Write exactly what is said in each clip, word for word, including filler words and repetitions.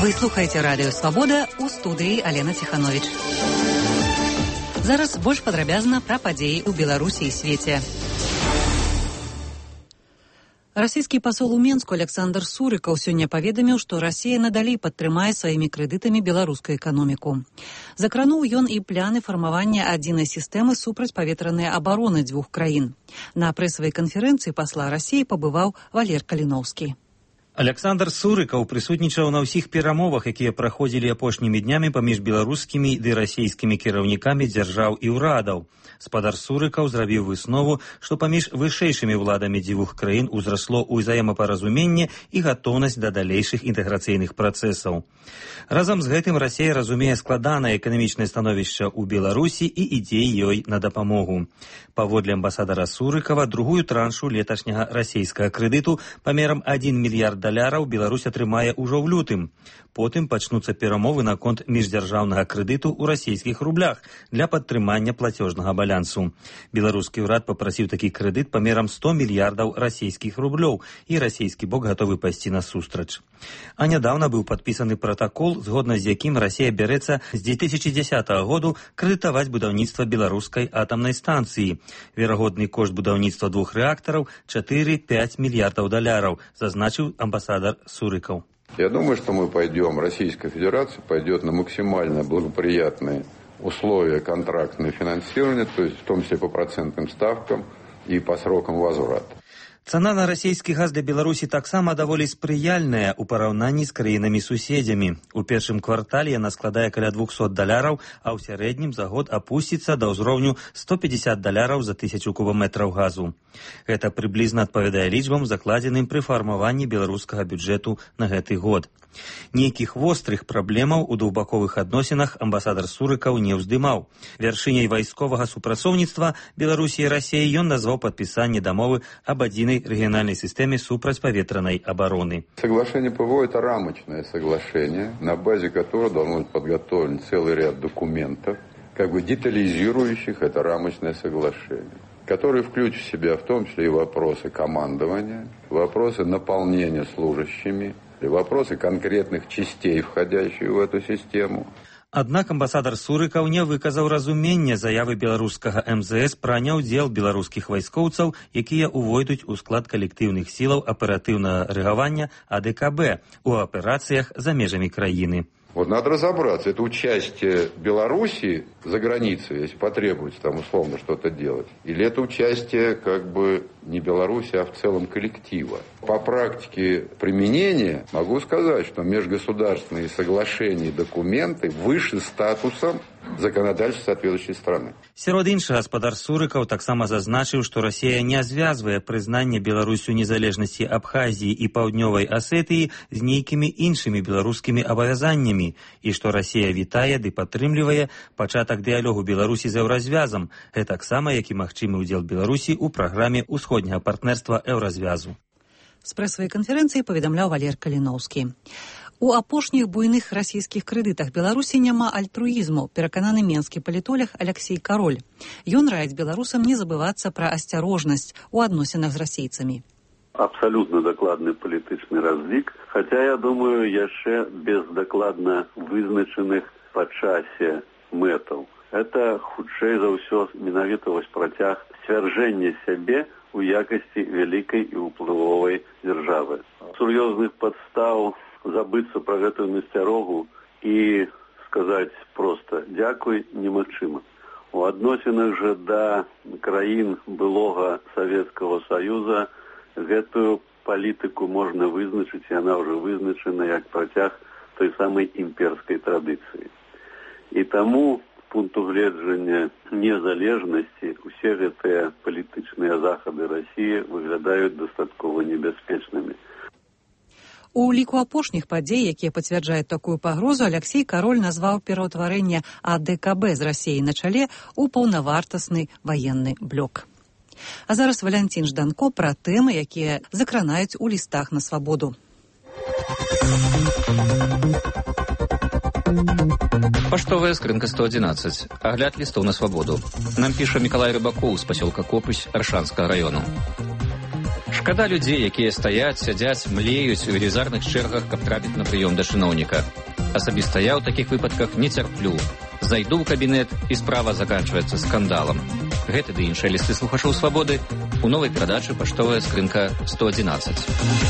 Вы слухаеце радыё «Свабода», у студыі Алена Ціхановіч. Зараз больш падрабязна пра падзеі ў Беларусі і свеце. Расійскі пасол у Менску Александр Сурыкаў сёння паведаміў, што Расія надалей падтрымае сваімі крэдытамі беларускую эканоміку. Закрануў ён і пляны фармавання адзінай сістэмы супрацьпаветранай абароны дзвюх краін. На прэсавай канферэнцыі пасла Расіі пабываў Валер Каліноўскі. Александр Сурыкаў прысутнічаў на ўсіх перамовах, якія праходзілі апошнімі днямі паміж беларускімі ды расійскімі кіраўнікамі дзяржаў і ўрадаў. Спадар Сурыкаў зрабіў выснову, што паміж вышэйшымі ўладамі дзвюх краін узрасло ўзаемапаразуменне і гатоўнасць да далейшых інтэграцыйных працэсаў. Разам з гэтым Расія разумее складанае эканамічнае становішча ў Беларусі і ідзе ёй на дапамогу. Паводле амбасадара Сурыкава, другую траншу леташняга расійскага крэдыту памерам адзін мільярд даляраў Беларусь атрымае ўжо ў лютым. Потым пачнуцца перамовы наконт міждзяржаўнага крэдыту ў расійскіх рублях для падтрымання плацёжнага балансу. Беларускі ўрад папрасіў такі крэдыт памерам сто мільярдаў расійскіх рублёў, і расійскі бок гатовы пайсці насустрач. А нядаўна быў падпісаны пратакол, згодна з якім Расія бярэцца з дзве тысячы дзесятага году крэдытаваць будаўніцтва беларускай атамнай станцыі. Верагодны кошт будаўніцтва двух рэактараў чатыры-пяць мільярдаў даляраў, зазначыў амбасадар Сурыкаў. Я думаю, что мы пойдем, Российская Федерация пойдет на максимально благоприятные условия контрактного финансирования, то есть в том числе по процентным ставкам и по срокам возврата. Цана на расійскі газ для Беларусі таксама даволі спрыяльная ў параўнанні з краінамі-суседзямі. У першым квартале яна складае каля двухсот даляраў, а ў сярэднім за год апусціцца да ўзроўню сто пятьдесят даляраў за тысячу кубаметраў газу. Гэта прыблізна адпавядае лічбам, закладзеным пры фармаванні беларускага бюджэту на гэты год. Нейкіх вострых праблемаў у двухбаковых адносінах амбасадар Сурыкаў не ўздымаў. Вяршыняй вайсковага супрацоўніцтва Беларусі і Расіі ён назваў падпісанне дамовы аб адзінай рэгіянальной системе супрацьпаветранной обороны. Соглашение ПВО – это рамочное соглашение, на базе которого должен быть подготовлен целый ряд документов, как бы детализирующих это рамочное соглашение, которые включат в себя в том числе и вопросы командования, вопросы наполнения служащими, вопросы конкретных частей, входящих в эту систему. Аднак амбасадар Сурыкаў не выказаў разумення заявы беларускага эм зэ эс пра няўдзел беларускіх вайскоўцаў, якія ўвойдуць у склад калектыўных сілаў аператыўнага рэагавання а дэ ка бэ у аперацыях за межамі краіны. Вот надо разобраться, это участие Беларуси за границей, если потребуется там условно что-то делать, или это участие как бы не Беларуси, а в целом коллектива. По практике применения могу сказать, что межгосударственные соглашения и документы выше статусом законодательства соответствующей страны. Сярод іншага, гаспадар Сурыкаў таксама зазначыў, што Расія не звязвае прызнанне Беларусю незалежнасці Абхазіі і Паўднёвай Асетыі з нейкімі іншымі беларускімі абавязаннямі, і што Расія вітае ды падтрымлівае пачатак дыялогу Беларусі з еўразвязам, гэтаксама як і магчымы ўдзел Беларусі ў праграме ўсходняга партнерства еўразвязу. З прэсавай канферэнцыі паведамляў Валер Каліноўскі. У апошніх буйных расійскіх крэдытах Беларусі няма альтруізму, перакананы менскі палітолог Алексей Кароль. Ён раіць беларусам не забывацца пра асцярожнасць у адносінах з расійцамі. Абсолютно докладный политичный разлик, хотя, я думаю, яшчэ без докладно вызначеных по часе мэтаў. Это, хутчэй за ўсё, менавіта вось працяг сцвярджэння сябе у якасці вялікай і ўплывовай дзяржавы. Сур'ёзных падстаў забыцца пра гэтую насцярогу і сказаць проста «дзякуй» немагчыма. У адносінах жа да краін былога Савецкага Саюза гэтую палітыку можна вызначыць, і яна ўжо вызначана як працяг той самай імперскай традыцыі. І таму з пункту гледжання незалежнасці усе гэтыя палітычныя захады Расіі выглядаюць дастаткова небяспечнымі. У ліку апошніх падзей, якія пацвярджаюць такую пагрозу, Алексей Кароль назваў пераўтварэнне а дэ ка бэ з Расіяй на чале ў паўнавартасны ваенны блок. А зараз Валянцін Жданко пра тэмы, якія закранаюць у лістах на свабоду. Паштовая скрынка сто одиннадцать. Агляд лістоў на свабоду. Нам піша Мікалай Рыбакоў з пасёлка Копысь Аршанскага раёну. Шкада людзей, якія стаяць, сядзяць, млеюць у велізарных чэргах, каб трапіць на прыём да чыноўніка. Асабіста я ў такіх выпадках не цярплю. Зайду ў кабінет, і справа заканчваецца скандалам. Гэты ды іншыя лісты слухачоў свабоды у новай перадачы «Паштовая скрынка сто адзінаццаць».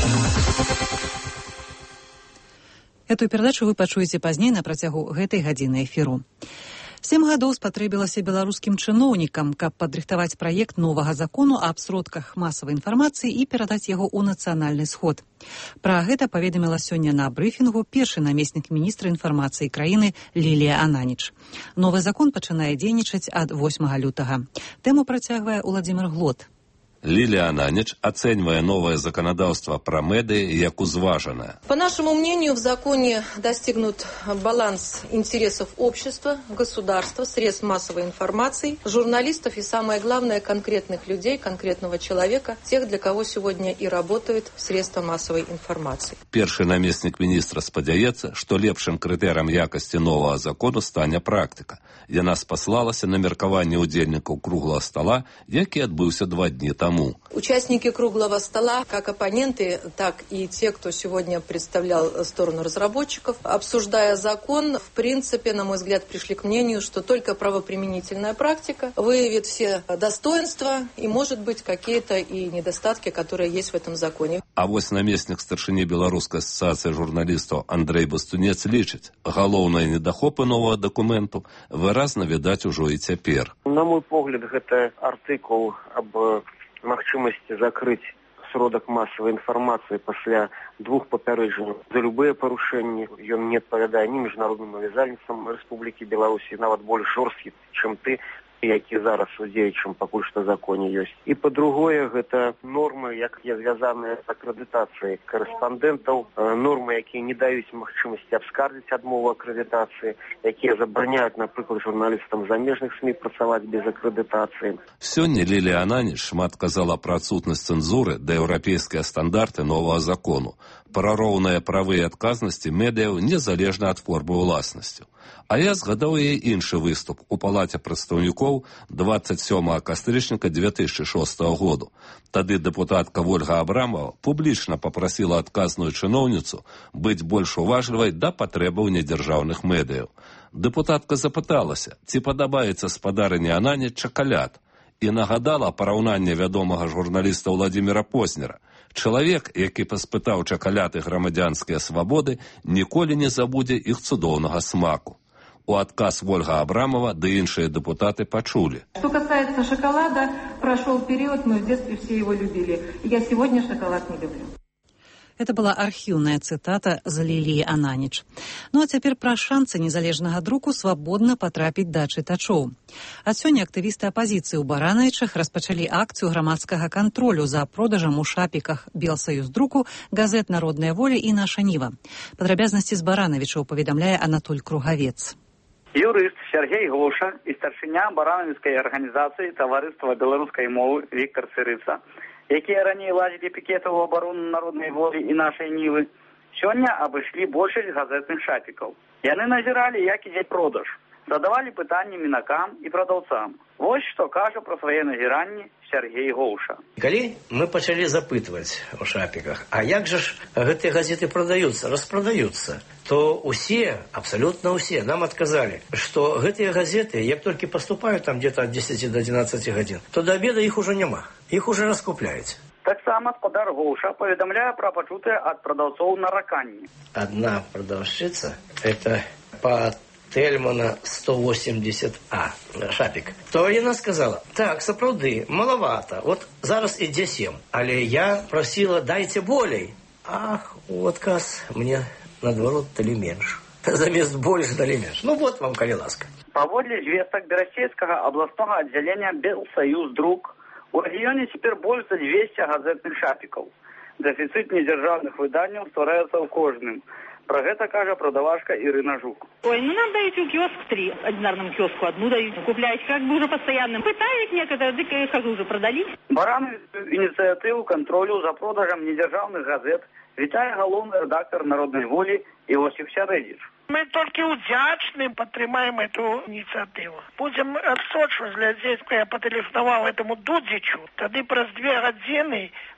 Эту перадачу вы пачуеце пазней на працягу гэтай гадзіны эфіру. Сем гадоў спатрэбілася беларускім чыноўнікам, каб падрыхтаваць праект новага закону аб сродках масавай інфармацыі і перадаць яго ў нацыянальны сход. Пра гэта паведаміла сёння на брыфінгу першы намеснік міністра інфармацыі краіны Лілія Ананіч. Новы закон пачынае дзейнічаць ад восьмага лютага. Тэму працягвае Уладзімир Глот. Лилия Ананич оценивая новое законодательство про медиа как узваженное. По нашему мнению, в законе достигнут баланс интересов общества, государства, средств массовой информации, журналистов и, самое главное, конкретных людей, конкретного человека, тех, для кого сегодня и работают средства массовой информации. Перший наместник министра спадзяецца, что лепшим критерием якости нового закона станет практика. Яна спаслалася на меркаванне удзельнікаў круглого стола, які адбыўся два дні тому. Участники круглого стола, как оппоненты, так и те, кто сегодня представлял сторону разработчиков, обсуждая закон, в принципе, на мой взгляд, пришли к мнению, что только правоприменительная практика выявит все достоинства и, может быть, какие-то и недостатки, которые есть в этом законе. А вось намеснік старшыні Беларускай асацыяцыі журналістаў Андрей Бастунец лічыць, галоўныя недахопы новага дакументу выразна відаць ужо і цяпер. На мой погляд, гэта артыкул аб магчымасці закрыць сродак масавай інфармацыі пасля двух папярэджанняў за любыя парушэнні. Ён не адпавядае ні міжнародным абавязальніцтвам Рэспублікі Беларусі, нават больш жорсткі, чым ты, які зараз у дзеючым пакуль што законе ёсць. І па-другое, гэта нормы, якія звязаныя з акрэдытацыяй корэспандэнтаў, нормы, якія не даюць магчымасці абскардзіць адмову акрэдытацыі, якія забараняюць, напрыклад, журналістам замежных СМІ працаваць без акрэдытацыі. Сёння Лілія Ананіч шмат казала пра адсутнасць цэнзуры да еўрапейскія стандарты новага закону, пра роўныя правы і адказнасці медыяў незалежна ад формы ўласнасці. А я згадаў яе іншы выступ у палаце прадстаўнікоў двадцать сёмага кастрычніка две тысячи шостага году. Тады дэпутатка Ольга Абрамова публічна папрасіла адказную чыноўніцу быць больш уважлівай да патрэбаў недзяржаўных медыяў. Дэпутатка запыталася, ці падабаецца спадарыне Ананіч чакалят, і нагадала параўнанне вядомага журналіста Владзіміра Познера. Чалавек, які паспытаў чакаляты грамадзянскія свабоды, ніколі не забудзе іх цудоўнага смаку. У адказ Ольга Абрамова да іншыя депутаты пачулі. Что касается шоколада, прошел период, мы в детстве все его любили. Я сегодня шоколад не люблю. Это была архіўная цытата з Ліліі Ананіч. Ну а цяпер пра шанцы незалежнага друку свабодна патрапіць да чытачоў. Ад сёння актывісты апазіцыі ў Баранавічах распачалі акцыю грамадскага кантролю за продажам у шапіках Белсаюздруку газет «Народная воля» і «Наша Ніва». Падрабязнасці з Баранавічаў паведамляе Анатоль Кругавец. Юрыст Сергей Гоша і старшыня баранавіцкай арганізацыі таварыства беларускай мовы Віктор Цырыца, якія раней ладзілі пікеты ў абарону народнай волі і нашай Нівы, сёння абышлі большасць газетных шапікаў. Яны назіралі, як ідзе продаж, задавалі пытанні мінакам і прадаўцам. Вось што кажа пра свае назіранні Сергей Гоша. Калі мы пачалі запытваць у шапіках, а як жа ж гэтыя газеты прадаюцца, распрадаюцца, то усе, абсалютна ўсе, нам адказалі, што гэтыя газеты, як толькі паступаюць там где-то ад дзесяці до адзінаццаці гадзін, то да обеда іх ужо няма, іх уже раскупляюць. Таксама спадар Гоша паведамляе пра пачутыя ад прадаўцоў нараканні. Одна прадаўшчыца, это па Тельмана сто восемьдесят А, шапик. То яна сказала, так, сапраўды, маловато, вот зараз ідзе сем, але я просила, дайте болей. Ах, у адказ мне, наадварот, далі менш. Замест больш далі менш. Ну вот вам, калі ласка. Паводле звестак Берасцейскага абласнога аддзялення Белсаюздрук, у рэгіёне цяпер больш за двести газетных шапікаў. Дэфіцыт недзяржаўных выданняў ствараецца ў кожным. Про гэта кажа продавашка Ирина Жук. Ой, ну нам дают киоск три, одинарному киоску одну дают, купляете как бы уже постоянным. Пытались некоторые, да как уже продали. Барановіцкую ініцыятыву контролю за продажам недзяржаўных газет вітае галоўны редактор «Народной воли» Иосиф Сярэдзіч. Мы толькі ўдзячны падтрымаем эту ініцыятыву. Будем адсочваць глядзець, я патэлефанаваў этому Дудзічу, тады праз две гадзіны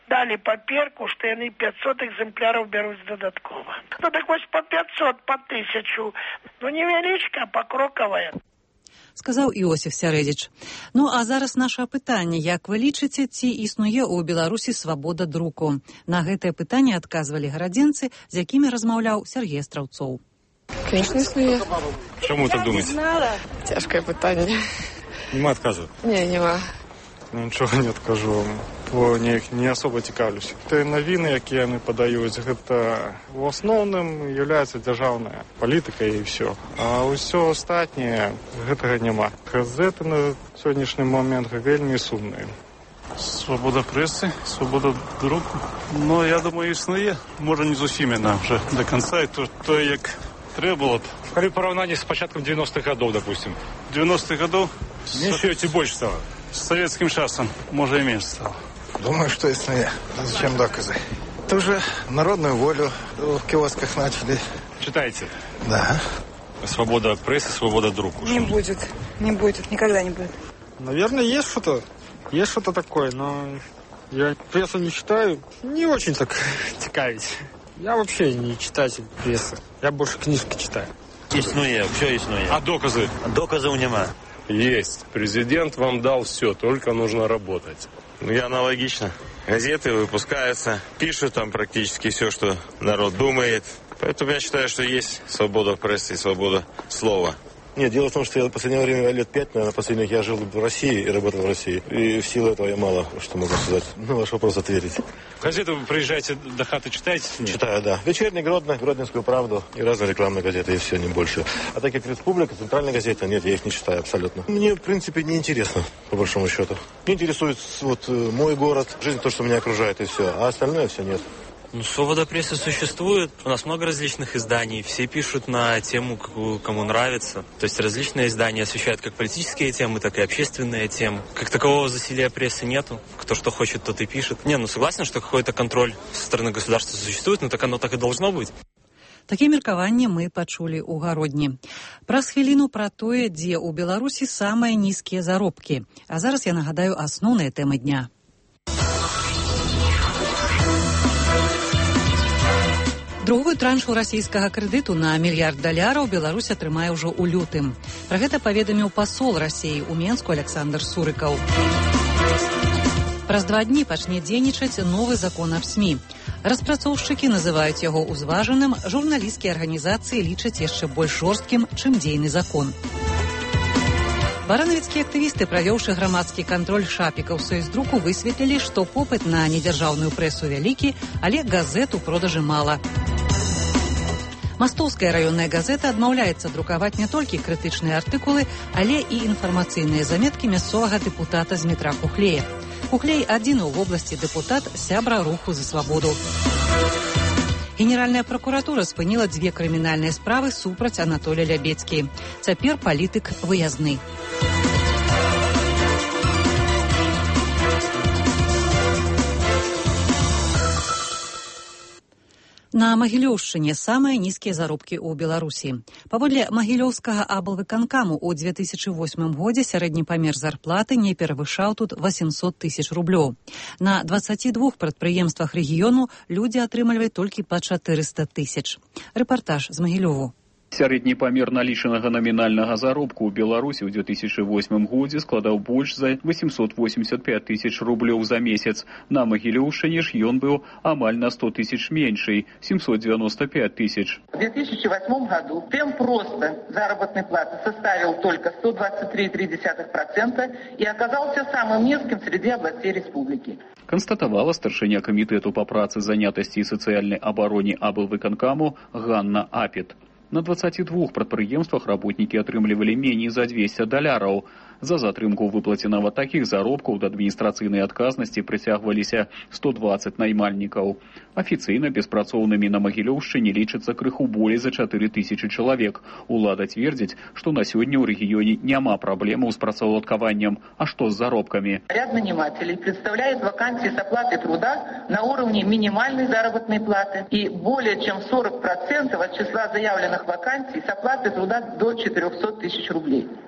дали паперку, что они пятьсот экземпляров берут додатково. Ну так ось по пятьсот, по тысячу. Ну невеличка, покроковая. Сказаў Іосиф Сярэдзіч. Ну, а зараз наша пытанне. Як вы лічыце, ці існуе ў Беларусі свабода друку? На гэтае пытанне адказвалі гарадзенцы, з якімі размаўляў Сергей Страўцоў. Конечно, існуе. Чаму так думаеце? Цяжкае пытанне. Нема адказу? Не, нема. Ну, нічого не адкажу вам, бо не, не особо цікавлюся. Те навіны, які яны падаюць, гэта в асноўным являецца дзяржаўная палітыка і ўсё. А ўсё астатняе гэтага няма. Газеты на сённяшні момент вельмі сумныя. Свобода пресы, свобода друку. Ну, я думаю, існуе. Може, не з усімі нам вже до конца, і то, то як треба було б. Коли порівняння з початком девяностых годов, допустим. девяностых годов? Меньше или больше стало? С советским часом, может, и меньше стало. Думаю, что иснуе. Зачем доказы? Это уже народную волю в киосках начали. Читаете? Да. Свобода прессы, свобода друку. Не будет. Не будет. Никогда не будет. Наверное, есть что-то. Есть что-то такое, но я прессу не читаю. Не очень так цікавить. Я вообще не читатель прессы. Я больше книжки читаю. Існує, все існує. А доказы? Доказів нема. Есть. Президент вам дал все, только нужно работать. Ну, и аналогично. Газеты выпускаются, пишут там практически все, что народ думает. Поэтому я считаю, что есть свобода прессы и свобода слова. Нет, дело в том, что я в последнее время, лет пять, наверное, последних, я жил в России и работал в России. И в силу этого я мало что могу сказать. На ваш вопрос ответить. Газеты вы приезжаете до хаты, читаете? Нет. Читаю, да. Вечерний Гродно, Гродненскую правду и разные рекламные газеты, и все, не больше. А так как Республика, центральная газета, нет, я их не читаю абсолютно. Мне, в принципе, не интересно, по большому счету. Мне интересует вот мой город, жизнь, то, что меня окружает, и все. А остальное все нет. Ну, свобода прессы существует. У нас много различных изданий. Все пишут на тему, кому нравится. То есть различные издания освещают как политические темы, так и общественные темы. Как такового засилия прессы нету. Кто что хочет, тот и пишет. Не, ну согласен, что какой-то контроль со стороны государства существует, но так оно так и должно быть. Такія меркаванні мы пачулі ў гародні. Праз хвіліну пра тое, дзе ў Беларусі самыя нізкія заробкі. А зараз я нагадаю асноўныя тэмы дня. Другую траншу расійскага крэдыту на мільярд даляраў Беларусь атрымае ўжо ў лютым. Пра гэта паведаміў пасол Расіі ў Менску Александр Сурыкаў. Праз два дні пачне дзейнічаць новы закон аб СМІ. Распрацоўшчыкі называюць яго ўзважаным, журналісцкія арганізацыі лічаць яшчэ больш жорсткім, чым дзейны закон. Баранавіцкія актывісты, правёўшы грамадскі кантроль шапікаў саюздруку, высветлілі, што попыт на недзяржаўную прэсу вялікі, але газет у продажы мала. Мастоўская раённая газета адмаўляецца друкаваць не толькі крытычныя артыкулы, але і інфармацыйныя заметкі мясцовага дэпутата з метра Кухлея. Кухлей адзіны ў вобласці дэпутат, сябра руху за свабоду. Генеральная прокуратура спыніла дзве крымінальныя справы супраць Анатолія Лябецкі. Цяпер палітык выязны. На Магілёўшчыне самыя нізкія заробкі ў Беларусі. Паводле Магілёўскага аблвыканкаму ў две тысячы восьмым годзе сярэдні памер зарплаты не перавышаў тут восемьсот тысяч рублёў. На дваццаці двух прадпрыемствах рэгіёну людзі атрымліваюць толькі па чатырыста тысяч. Рэпартаж з Магілёву. Сярэдні памер налічанага намінальнага заробку ў Беларусі ў две тысячы восьмым годзе складаў больш за восемьсот восемьдесят пять тысяч рублёў за месяц. На Магілёўшчыне ж ён быў амаль на сто тысяч меньший – семьсот девяносто пять тысяч. В две тысячи восьмом году темп роста заработной платы составил только сто двадцать три и три десятых процента и оказался самым низким среди областей республики. Констатавала старшыня камітэту па працы, занятасці і сацыяльнай абароне аблвыканкаму Ганна Апет. На дваццаці двух прадпрыемствах работнікі атрымлівалі меней за двести даляраў. За затрымку ў выплаце нават такіх заробкаў да адміністрацыйнай адказнасці прыцягваліся сто двадцать наймальнікаў. Афіцыйна беспрацоўнымі на Магілёўшчыне лічыцца крыху болей за чатыры тысячы чалавек. Улада цвердзіць, што на сёння ў рэгіёне няма праблемаў з працаўладкаваннем. А што з заробкамі? Ряд нанимателей представляет вакансии с оплатой труда на уровне минимальной заработной платы и более чем сорок процентов от числа заявленных вакансий с оплатой труда до четырехсот тысяч рублей.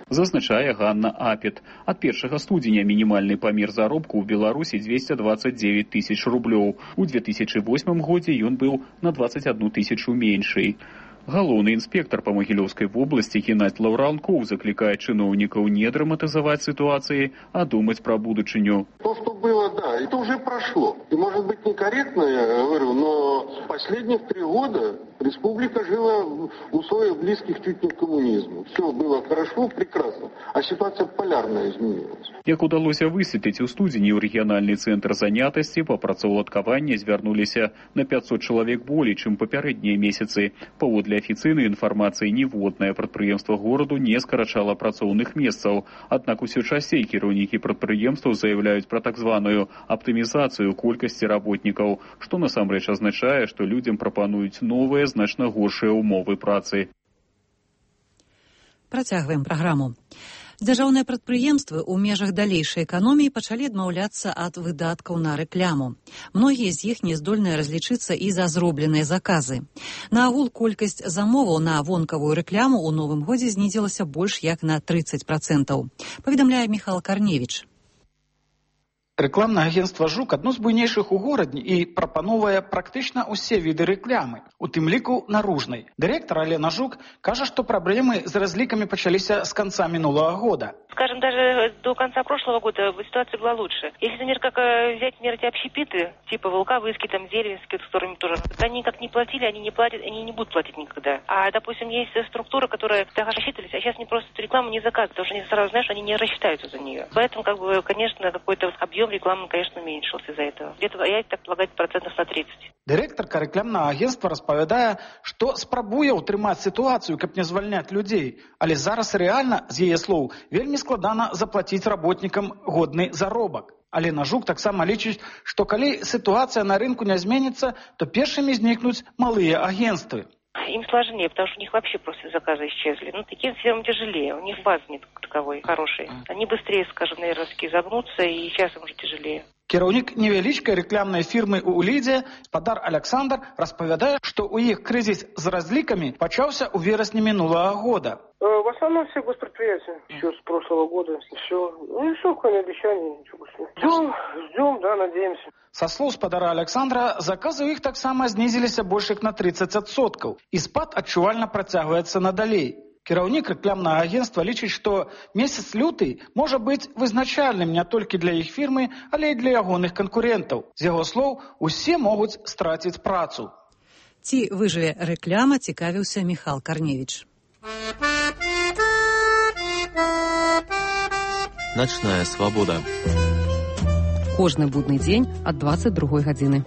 Зазначае Ганна Апет. Ад першага студзеня мінімальны памер заробку ў Беларусі дзвесце дваццаць дзевяць тысяч рублёў. У две тысячы восьмым годзе ён быў на дваццаць адну тысячу меншай. Галоўны інспектор па Магілёўскай вобласці Геннадзь Лаўранкоў заклікае чыноўнікаў не драматызаваць сітуацыі, а думаць пра будучыню. То, что было, да, это уже прошло. И, может быть, некорректно я говорю, но последних три года республика жила в условиях близких чуть не к коммунизму. Все было хорошо, прекрасно, а ситуация полярно изменилась. Як удалося высветліць, у студзені ў рэгіянальны цэнтр занятасці па працаўладкаванні звярнуліся на пятьсот чалавек болей, чым папярэднія месяцы. Паводле афіцыйнай інфармацыі ніводнае прадпрыемства гораду не скарачала працоўных месцаў. Аднак усё часцей кіраўнікі прадпрыемстваў заяўляюць пра так званую аптымізацыю колькасці работнікаў, што насамрэч азначае, што людзям прапануюць новыя, значна горшыя ўмовы працы. Працягваем праграму. Дзяржаўныя прадпрыемствы ў межах далейшай эканоміі пачалі адмаўляцца ад выдаткаў на рэкляму. Многія з іх не здольныя разлічыцца і за зробленыя заказы. Наагул колькасць замоваў на вонкавую рэкляму ў новым годзе знізілася больш як на тридцать процентаў. Паведамляе Міхал Карневіч. Рэкламнае агентства «Жук» адно з буйнейшых у горадзе і прапановвае практычна ўсе віды рэклямы, у тым ліку наружнай. Дырэктар Алена Жук кажа, што праблемы з разлікамі пачаліся з конца минулого года. Скажем, даже до конца прошлого года ситуация была лучше. Если, например, как взять, например, эти общепиты, типа Волковыски, там, Деревенские, с которыми тоже, они как не платили, они не платят, они не будут платить никогда. А, допустим, есть структуры, которые тогда рассчитывались, а сейчас они просто эту рекламу не заказывают, потому что они сразу знают, что они не рассчитаются за нее. Поэтому, как бы, конечно, какой-то объем рекламы, конечно, уменьшился из-за этого. Где-то, я так полагаю, процентов на тридцать. Дырэктарка рэкламнага агентства распавядае, што спрабуе ўтрымаць сітуацыю, каб не звальняць людзей, але зараз рэальна, з яе слоў, вельмі складана заплаціць работнікам годны заробак. Алена Жук таксама лічыць, што калі сітуацыя на рынку не зменіцца, то першымі знікнуць малыя агентствы. Им сложнее, потому что у них вообще просто заказы исчезли. Ну, таким фирмам тяжелее, у них базы нет таковой хорошей. Они быстрее, скажем, наверное, загнутся, и сейчас им уже тяжелее. Кіраўнік невялічкай рэкламнай фірмы ў Лідзе, спадар Александр, распавядае, што ў іх крызіс з разлікамі пачаўся ў верасні мінулага года. В основном все госпредприятия. Еще с прошлого года. Все. Ну и все, кроме обещаний. Ничего больше. Ждем, ждем, да, надеемся. Са слоў спадара Александра, заказы ў іх таксама знізіліся больш як на тридцать адсоткаў. І спад адчувальна працягваецца надалей. Кіраўнік рэкламнага агентства лічыць, што месяц люты можа быць вызначальным не толькі для іх фірмы, але і для ягоных канкурентаў. З яго слоў, усе могуць страціць працу. Ці выжыве рэкляма, цікавіўся Міхал Карневіч. Начная свабода. Кожны будны дзень ад дваццаць другой гадзіны.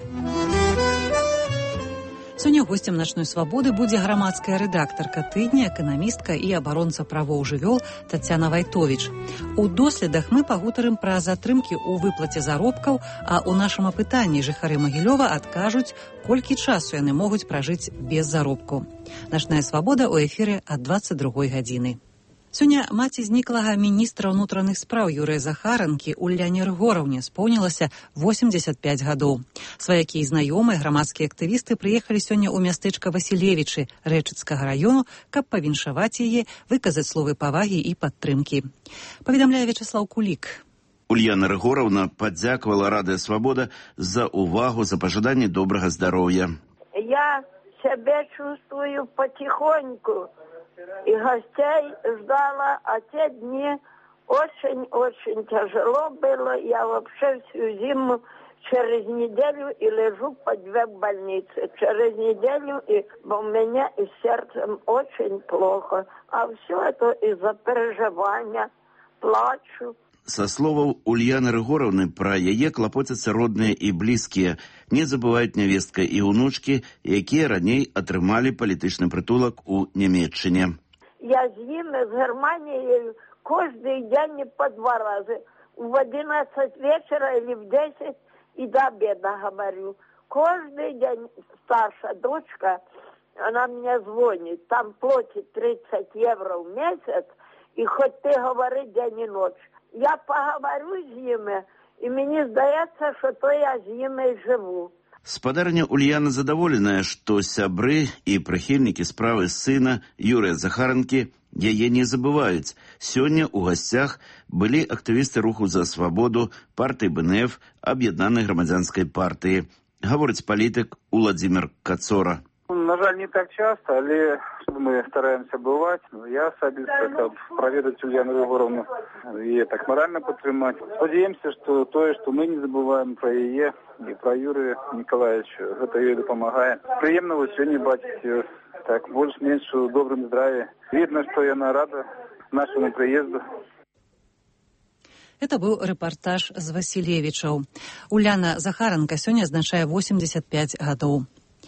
Сёння госцем «Начной свабоды» будзе грамадская рэдактарка тыдня, эканамістка і абаронца правоў жывёл Тацяна Вайтовіч. У доследах мы пагутарым пра затрымкі ў выплаце заробкаў, а ў нашым апытанні жыхары Магілёва адкажуць, колькі часу яны могуць пражыць без заробку. «Начная свабода» ў эфіры ад дваццаць другой гадзіны. Сёння маці зніклага міністра ўнутраных спраў Юрыя Захаранкі Уляне Рыгораўне споўнілася восемьдесят пять гадоў. Сваякі і знаёмыя грамадскія актывісты прыехалі сёння ў мястэчка Васілевічы Рэчыцкага раёну, каб павіншаваць яе, выказаць словы павагі і падтрымкі. Паведамляе Вячаслаў Кулік. Ульяна Рыгораўна падзякавала Радыё Свабода за увагу, за пажаданне добрага здароўя. Я себя чувствую потихоньку. И гостей ждала, а те дни очень-очень тяжело было. Я вообще всю зиму через неделю и лежу по две в больнице. Через неделю и у меня и с сердцем очень плохо. А все это из-за переживания. Плачу. Са словаў Ульяны Рыгораўны, пра яе клапоцяцца родныя і блізкія. Не забываюць нявестка і ўнучкі, якія раней атрымалі палітычны прытулак у Нямецчыне. Я з імі, з Германією, кожний день по два рази. В одиннадцать вечера или в десять и до обеда говорю. Каждый день старшая дочка, она мне звонит, там платит тридцать евро в месяц, и хоть ты говори день и ночь. Я поговорю з ними, і мені здається, що то я з ними живу. Спадарня Ульяна задаволеная, што сябры і прыхільнікі справы сына Юрыя Захаранкі Яе не забываюць. Сёння ў гасцях былі актывісты руху за свабоду, партыі бэ эн эф, аб'яднанай грамадзянскай партыі. Гаворыць палітык Уладзімір Кацора. На жаль, не так часто, але мы стараемся бывать. Я асабіста, каб праведаць Ульяну Рыгоровну і так морально падтрымаць. Спадзяемся, што тое, што мы не забываем пра яе і пра Юрыя Нікалаевича, гэта ёй дапамагае. Прыемна вось сёння бачыць так больш-менш у добрым здраві. Видно, што яна рада нашаму прыезду. Это быў рэпартаж з Васілевічаў. Уляна Захаранка сёння адзначае восемьдесят пять гадоў.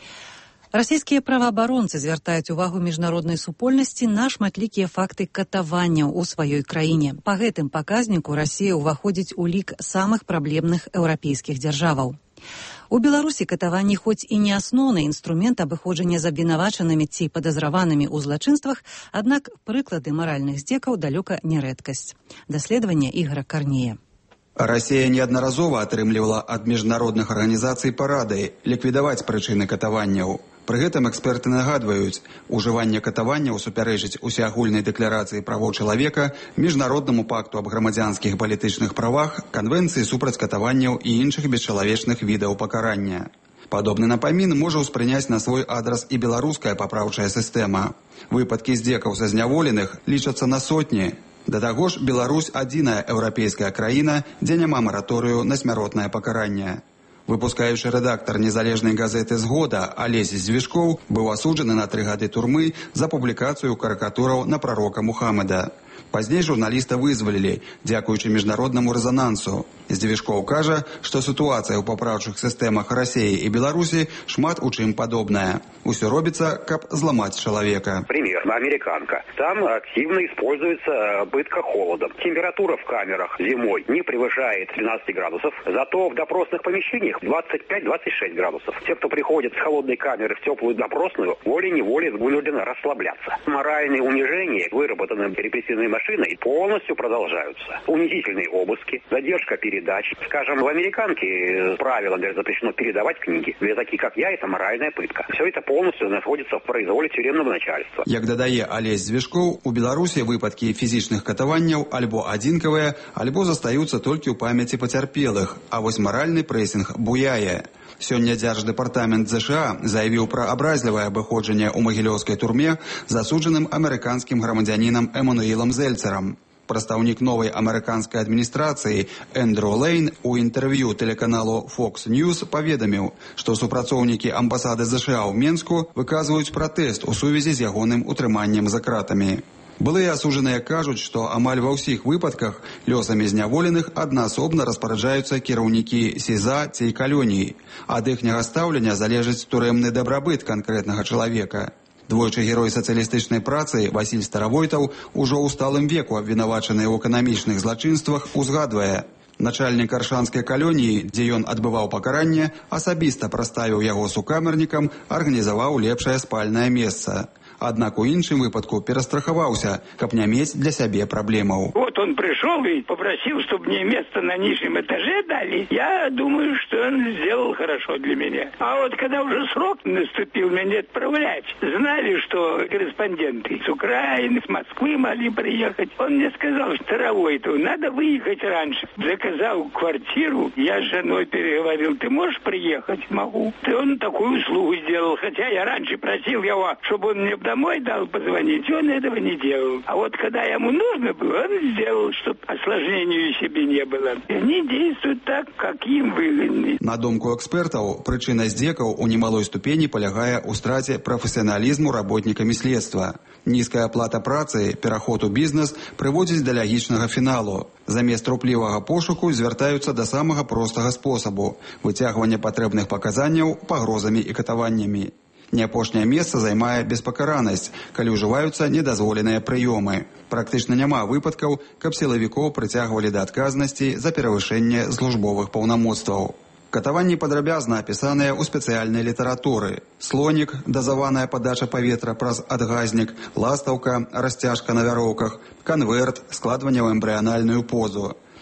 Расійскія праваабаронцы звяртаюць увагу міжнароднай супольнасці на шматлікія факты катаванняў у сваёй краіне. Па гэтым паказніку Расія ўваходзіць у лік самых праблемных еўрапейскіх дзяржаваў. У Беларусі катаванні хоць і не асноўны інструмент абыходжання з абвінавачанымі ці падазраванымі ў злачынствах, аднак прыклады маральных здзекаў далёка не рэдкасць. Даследаванне Ігора Карнея. Расія неаднаразова атрымлівала ад міжнародных арганізацый парады ліквідаваць прычыны катаванняў. Пры гэтым эксперты нагадваюць, ужыванне катаванняў супярэчыць усеагульнай дэкларацыі правоў чалавека, міжнароднаму пакту аб грамадзянскіх палітычных правах, канвенцыі супраць катаванняў і іншых бесчалавечных відаў пакарання. Падобны напамін можа ўспрыняць на свой адрас і беларуская папраўчая сістэма. Выпадкі здзекаў са зняволеных лічацца на сотні. Да таго ж, Беларусь адзіная еўрапейская краіна, дзе няма мараторыю на смяротнае пакаранне. Выпускаючы рэдактар незалежнай газеты «Згода» Алесь Звішкоў быў асуджаны на тры гады турмы за публікацыю карыкатураў на прарока Мухаммада. Пазней журналіста вызвалілі, дзякуючы міжнароднаму рэзанансу. Звішкоў кажа, што сітуацыя ў папраўчых сістэмах Расіі і Беларусі шмат у чым падобная. Усё робіцца, каб зламаць чалавека. Пример. Американка. Там активно используется пытка холодом. Температура в камерах зимой не превышает тринадцать градусов, зато в допросных помещениях двадцать пять - двадцать шесть градусов. Те, кто приходит с холодной камеры в теплую допросную, волей-неволей вынуждены расслабляться. Моральные унижения, выработанные репрессивной машиной, полностью продолжаются. Унизительные обыски, задержка передач. Скажем, в американке правило, например, запрещено передавать книги. Для таких, как я, это моральная пытка. Все это полностью находится в произволе тюремного начальства. Як дадае Алесь Звішкоў, у Беларусі выпадкі фізічных катаванняў альбо адзінкавыя, альбо застаюцца толькі ў памяці пацярпелых, а вось маральны прэсінг буяе. Сёння Дзярждэпартамент ЗША заявіў пра абразлівае абыходжанне ў магілёўскай турме засуджаным амерыканскім грамадзянінам Эмануілам Зельцерам. Прадстаўнік новай амерыканскай адміністрацыі Эндрю Лейн у інтэрв'ю тэлеканалу Fox News паведаміў, што супрацоўнікі амбасады ЗША ў Менску выказваюць пратэст у сувязі з ягоным утрыманнем за кратамі. Былыя асуджаныя кажуць, што амаль ва ўсіх выпадках лёсамі зняволеных аднаасобна распараджаюцца кіраўнікі СІЗА ці калоній. Ад іхняга стаўлення залежыць турэмны дабрабыт канкрэтнага чалавека. Двойчы герой сацыялістычнай працы Васіль Старавойтаў ужо ў сталым веку абвінавачаны ў эканамічных злачынствах узгадвае. Начальнік аршанскай калоніі, дзе ён адбываў пакаранне, асабіста праставіў яго сукамернікам, арганізаваў лепшае спальнае месца. Аднак у іншым выпадку перастрахаваўся, каб не мець для сябе праблемаў. Вот он пришел и попросил, чтобы мне место на нижнем этаже дали. Я думаю, что он сделал хорошо для меня. А вот когда уже срок наступил меня отправлять, знали, что корреспонденты с Украины, с Москвы могли приехать. Он мне сказал, что Старовойтову надо выехать раньше. Заказал квартиру, я с женой переговорил, ты можешь приехать? Могу. И он такую услугу сделал, хотя я раньше просил его, чтобы он мне домой дал позвонить, он этого не делал. А вот когда ему нужно было, он сделал, чтобы осложнению себе не было. И они действуют так, как им выгодно. На думку экспертаў, прычына здзекаў у немалой ступені палягае ў страце прафесіяналізму работнікамі следства. Нізкая аплата працы, пераход у бізнес прыводзіць да лягічнага фіналу. Замест руплівага пошуку звяртаюцца да самага простага спосабу – выцягвання патрэбных паказанняў пагрозамі і катаваннямі. Не апошняе месца займае беспакаранасць, калі ўжываюцца недазволеныя прыёмы. Практычна няма выпадкаў, каб сілавікоў прыцягвалі да адказнасці за перавышэнне службовых паўнамоцтваў. Катаванні падрабязна апісаныя ў спецыяльнай літаратуры. Слонік, дазаваная падача паветра праз адгазнік, ластаўка, расцяжка на вяроўках, канверт, складванне ў эмбрыянальную позу.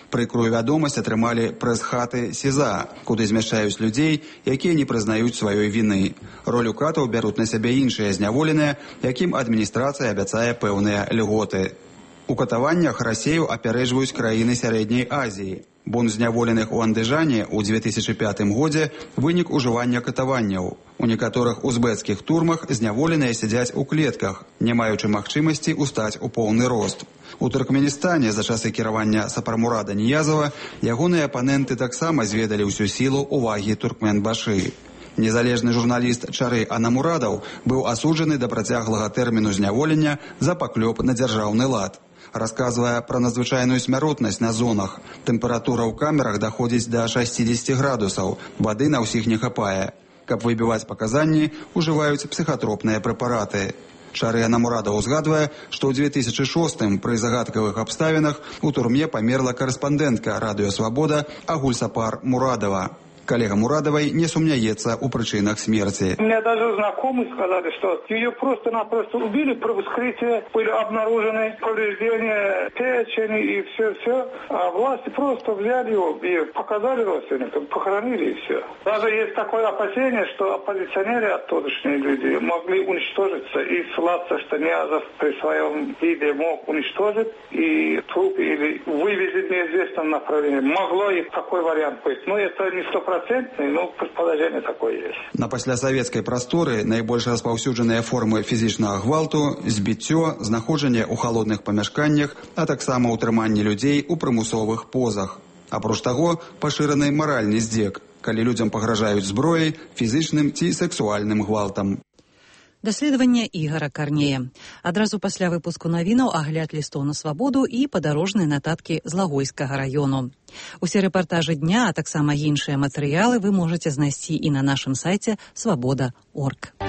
Прыкрую вядомасць атрымалі прэс-хаты СІЗА, куды змяшчаюць людзей, якія не прызнаюць сваёй віны. Ролю катаў бяруць на сябе іншыя зняволеныя, якім адміністрацыя абяцае пэўныя льготы. У катаваннях Расею апярэджваюць краіны Сярэдняй Азіі. Бунт зняволеных у Андыжане ў дзве тысячы пятым годзе вынік ужывання катаванняў. У некаторых узбецкіх турмах зняволеныя сядзяць у клетках, не маючы магчымасці устаць у поўны рост. У Туркменістане за часы кіравання Сапармурада Ніязова ягоныя апаненты таксама зведалі ўсю сілу увагі Туркменбашы. Незалежны журналіст Чары Анамурадаў быў асуджаны да працяглага тэрміну зняволення за паклёп на дзяржаўны лад. Расказвае пра надзвычайную смяротнасць на зонах. Тэмпература ў камерах даходзіць да шэсцідзесяці градусаў, вады на ўсіх не хапае. Каб выбіваць паказанні, ужываюць псіхатропныя прэпараты. Чары Анамурадаў узгадвае, што ў дзве тысячы шостым пры загадкавых абставінах у турме памерла карэспандэнтка радыё «Свабода» Агульсапар Мурадова. Коллега Мурадовой не сумняется у причинах смерти. У меня даже знакомые сказали, что ее просто-напросто убили, при вскрытии были обнаружены повреждения печени и все-все. А власти просто взяли его и показали родственникам, похоронили и все. Даже есть такое опасение, что оппозиционеры, оттудошние люди, могли уничтожиться и ссылаться, что Ниязов при своем виде мог уничтожить и трупы или вывезти в неизвестном направлении. Могло и такой вариант быть. Но это не сто процентов. Ну, предположение такое есть. На паслясавецкай прасторы найбольш распаўсюджаныя формы фізічнага гвалту, збіццё, знаходжанне ў халодных памяшканнях, а таксама ўтрыманне людзей у прымусовых позах. Апроч таго, пашыраны маральны здзек, калі людзям пагражаюць зброяй, фізічным ці сексуальным гвалтам. Даследаванне Ігара Карнея. Адразу пасля выпуску навінаў агляд лістоў на свабоду і падарожныя нататкі з Лагойскага раёну. Усе рэпартажы дня, а таксама іншыя матэрыялы вы можаце знайсці і на нашым сайце свабода точка орг.